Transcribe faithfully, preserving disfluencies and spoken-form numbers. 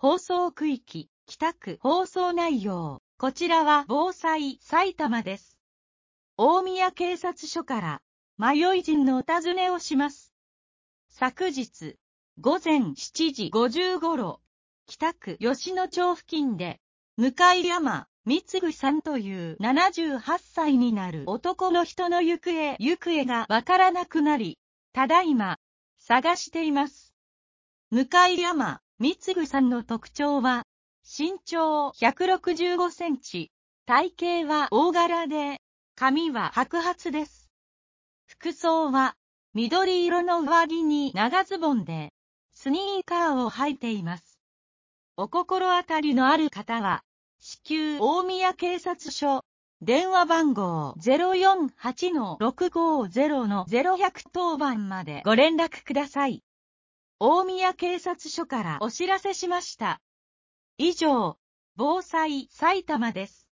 放送区域、北区放送内容。こちらは防災埼玉です。大宮警察署から迷い人のお尋ねをします。昨日、午前しちじごじゅう頃、北区吉野町付近で、向山貢さんというななじゅうはっさいになる男の人の行方、行方がわからなくなり、ただいま、探しています。向山貢さんの特徴は、身長ひゃくろくじゅうごセンチ、体型は大柄で、髪は白髪です。服装は、緑色の上着に長ズボンで、スニーカーを履いています。お心当たりのある方は、至急大宮警察署、電話番号 ゼロよんはちのろくごゼロのゼロいちぜろ 当番までご連絡ください。大宮警察署からお知らせしました。以上、防災埼玉です。